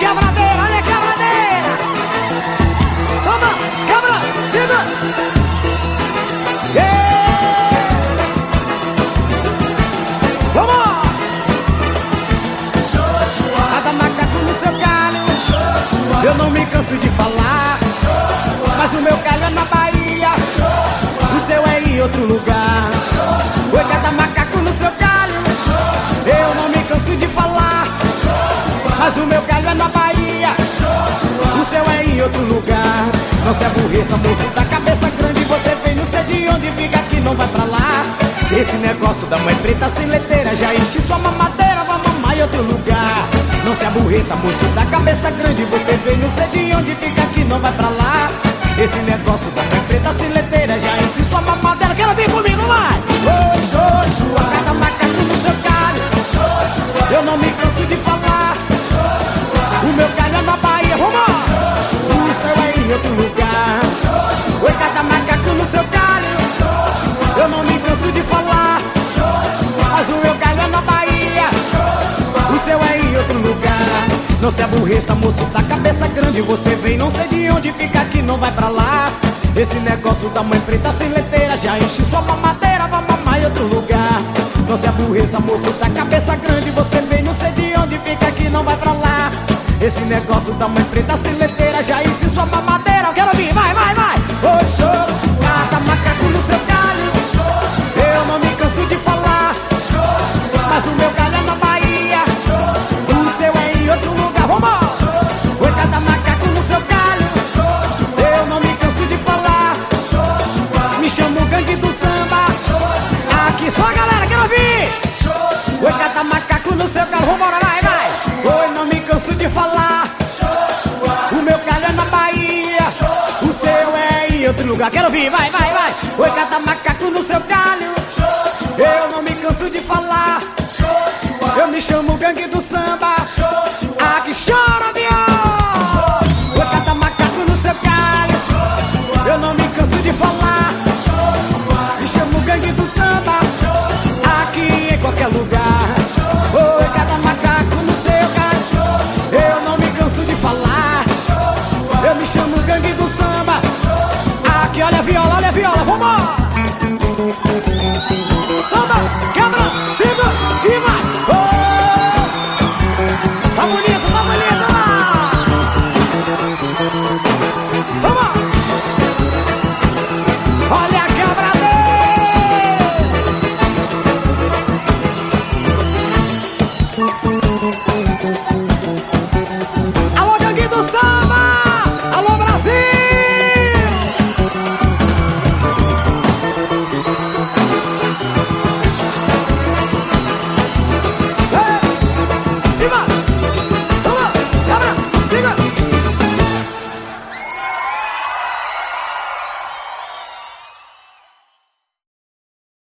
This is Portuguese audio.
quebradeira, olha a quebradeira. Samba, quebra, siga. Vamos! Cada macaco no seu galho, eu não me canso de falar. Mas o meu galho é na Bahia, o seu é em outro lugar. Oi, cada macaco no seu galho, eu não me canso de falar. Mas o meu galho é na Bahia, o seu é em outro lugar. Não se aborreça, moço da cabeça grande, você vem, não sei de onde fica, que não vai pra lá. Esse negócio da mãe preta sem leiteira já enche sua mamadeira, vai mamar em outro lugar. Não se aborreça, moço da cabeça grande, você vem, não sei de onde fica, que não vai pra lá. Esse negócio da mãe preta sem leiteira já enche sua mamadeira. Quero vir comigo, vai! Oi, xoxo, a cada macaco no seu galho, eu não me canso de falar. O meu galho é na Bahia, vamos! O seu é em outro lugar. Oi, cada macaco no seu galho, eu não me canso de falar. Mas o meu galho é na Bahia, o seu é em outro lugar. Não se aborreça, moço da cabeça grande, você vem, não sei de onde fica, que não vai pra lá. Esse negócio da mãe preta sem leiteira já enche sua mamadeira, vai mamar em outro lugar. Não se aborreça, moço da cabeça grande, você vem, não sei de onde fica, que não vai pra lá. Esse negócio da mãe preta sem leiteira já enche sua mamadeira. Eu quero ouvir, vai, vai, vai! Ô, show, cada macaco no seu galho, eu não me canso de falar. Mas o meu galho é na Bahia, o seu é em outro lugar, vamos! Oi, cada macaco no seu galho, eu não me canso de falar. Me chamo Gangue do Samba, aqui só a galera, quero ouvir! Oi, cada macaco no seu galho, vambora, vai, vai! Oi, não me canso de falar. O meu galho é na Bahia, o seu é em outro lugar, quero ouvir, vai, vai, vai! Oi, cada macaco no seu galho, eu não me canso de falar. Eu me chamo Gangue do Samba, aqui chora, viu? Oi, cada macaco no seu galho, eu não me canso de falar. Me chamo Gangue do Samba, aqui em qualquer lugar. Oi, cada macaco no seu galho, eu não me canso de falar. Eu me chamo Gangue do Samba, aqui olha a viola, vamos! Samba!